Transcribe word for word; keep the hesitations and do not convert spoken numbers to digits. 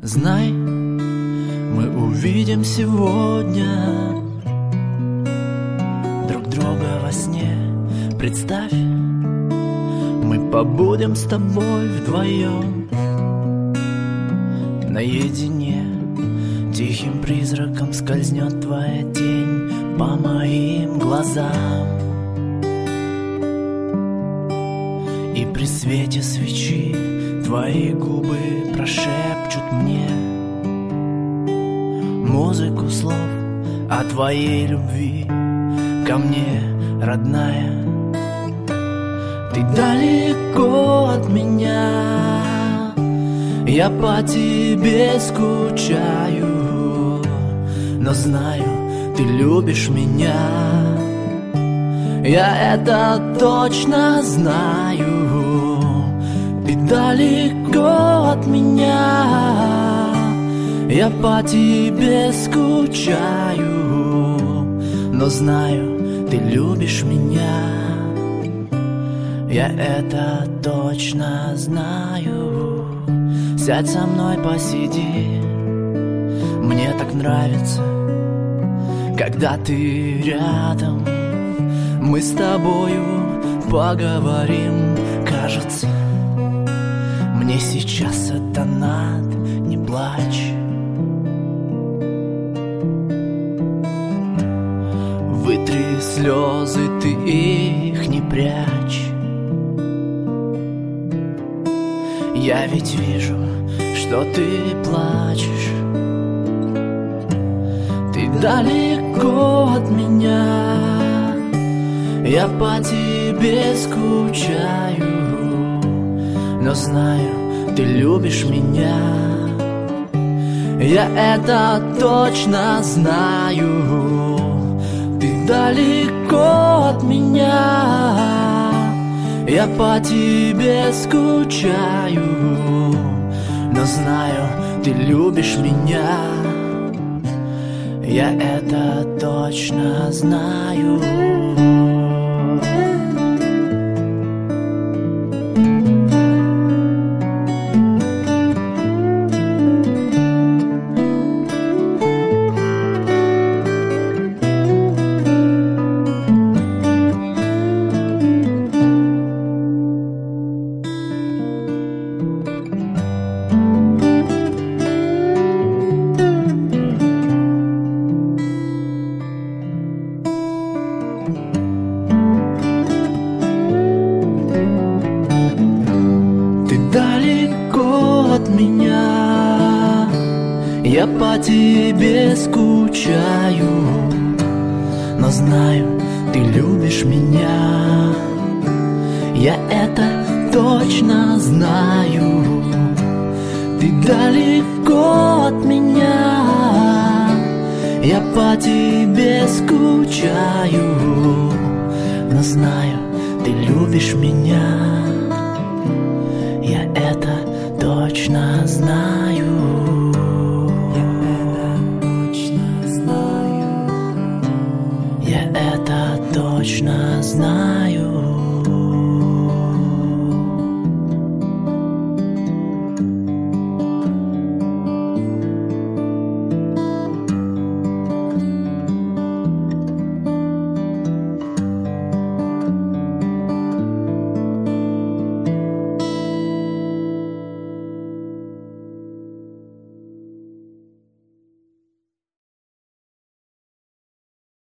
Знай, мы увидим сегодня друг друга во сне. Представь, мы побудем с тобой вдвоем наедине. Тихим призраком скользнет твоя тень по моим глазам, и при свете свечи твои губы прошепчут мне музыку слов о твоей любви ко мне, родная. Ты далеко от меня, я по тебе скучаю, но знаю, ты любишь меня. Я это точно знаю. Ты далеко от меня, я по тебе скучаю, но знаю, ты любишь меня. Я это точно знаю. Сядь со мной, посиди, мне так нравится, когда ты рядом. Мы с тобою поговорим, кажется, мне сейчас это надо, не плачь. Вытри слезы, ты их не прячь. Я ведь вижу, что ты плачешь. Ты далеко от меня, я по тебе скучаю, но знаю, ты любишь меня. Я это точно знаю. Ты далеко от меня, я по тебе скучаю, но знаю, ты любишь меня. Я это точно знаю. Далеко от меня, я по тебе скучаю, но знаю, ты любишь меня. Я это точно знаю. Ты далеко от меня, я по тебе скучаю, но знаю, ты любишь меня. Я это точно знаю.